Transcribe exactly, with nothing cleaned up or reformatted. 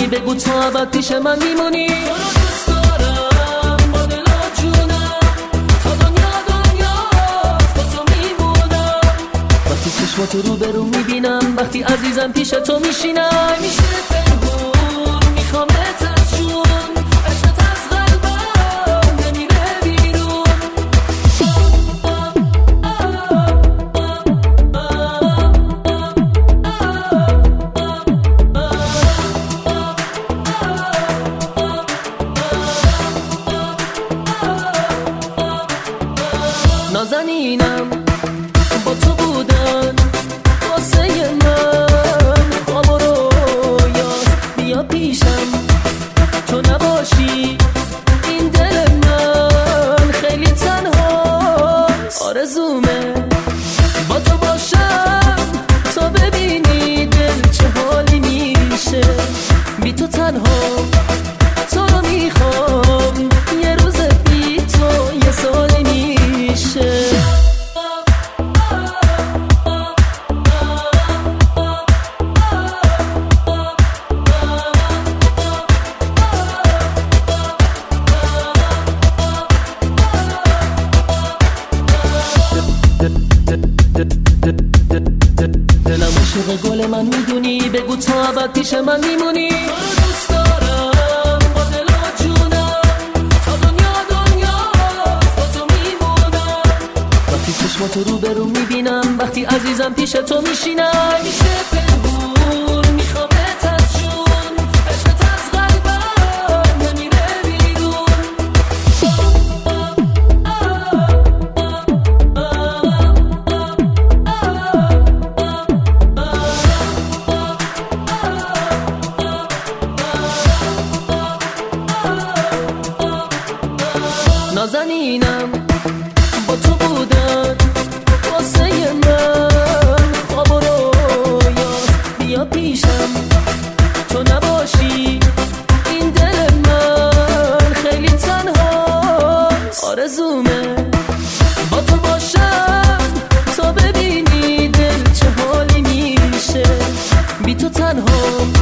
میدونی بگو تو ابد پیش من میمونی. تو رو دوست دارم با دل و جونم، تا دنیا دنیا با تو میمونم. وقتی چشماتو رو به رو میبینم، وقتی عزیزم پیش تو میشینم، میشه پنهون میخوامت از جون، عشقت از قلبم نمیره بیرون. نازنینم با تو بودن واسه من، خواب و رویاست بیا پیشم، تو نباشی این دل من خیلی تنها. آرزومه با تو باشم تا ببینی دل چه حالی میشه بی تو تنها. تو رو میخوام یه روز بی تو یه سالی میشه. دلم عاشق گل من میدونی بگو تا ابد پیش من میمونی. تو رو دوست دارم با دل و جونم، تا دنیا دنیا با تو میمونم. وقتی چشماتو رو به رو میبینم، وقتی عزیزم پیش تو میشینم، میشه پنهون میخوامت از جون، عشقت از قلبم نمیره بیرون. نازنینم با تو بودن واسه من، خواب و رویاست بیا پیشم، تو نباشی این دل من خیلی تنها. آرزومه با تو باشم تا ببینی دل چه حالی میشه بی تو تنها.